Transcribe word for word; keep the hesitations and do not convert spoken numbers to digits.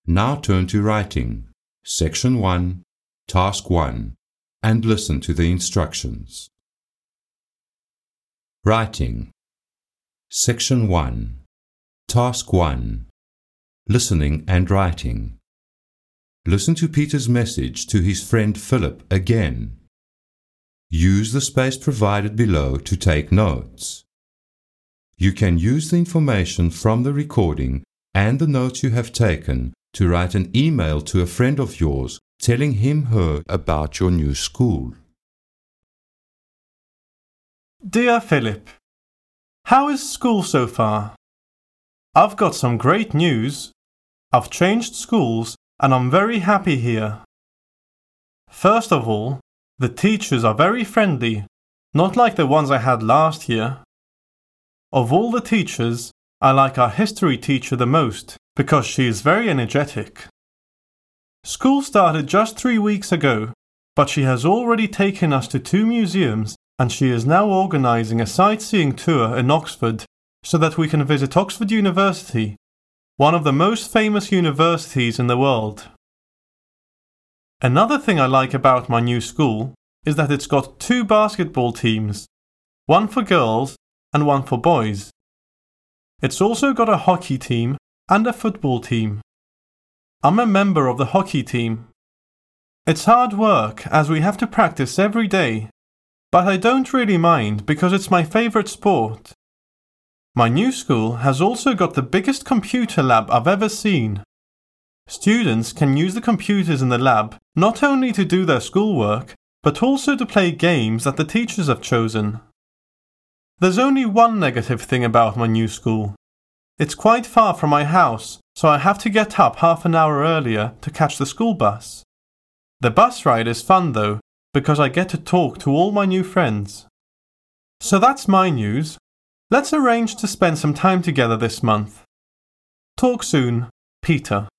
Now turn to Writing, Section one, Task one, and listen to the instructions. Writing, Section one, Task one, Listening and Writing. Listen to Peter's message to his friend Philip again. Use the space provided below to take notes. You can use the information from the recording and the notes you have taken to write an email to a friend of yours telling him/her about your new school. Dear Philip, how is school so far? I've got some great news. I've changed schools and I'm very happy here. First of all, the teachers are very friendly, not like the ones I had last year. Of all the teachers, I like our history teacher the most because she is very energetic. School started just three weeks ago, but she has already taken us to two museums and she is now organising a sightseeing tour in Oxford so that we can visit Oxford University, one of the most famous universities in the world. Another thing I like about my new school is that it's got two basketball teams, one for girls and one for boys. It's also got a hockey team and a football team. I'm a member of the hockey team. It's hard work as we have to practice every day, but I don't really mind because it's my favourite sport. My new school has also got the biggest computer lab I've ever seen. Students can use the computers in the lab not only to do their schoolwork, but also to play games that the teachers have chosen. There's only one negative thing about my new school. It's quite far from my house, so I have to get up half an hour earlier to catch the school bus. The bus ride is fun though, because I get to talk to all my new friends. So that's my news. Let's arrange to spend some time together this month. Talk soon, Peter.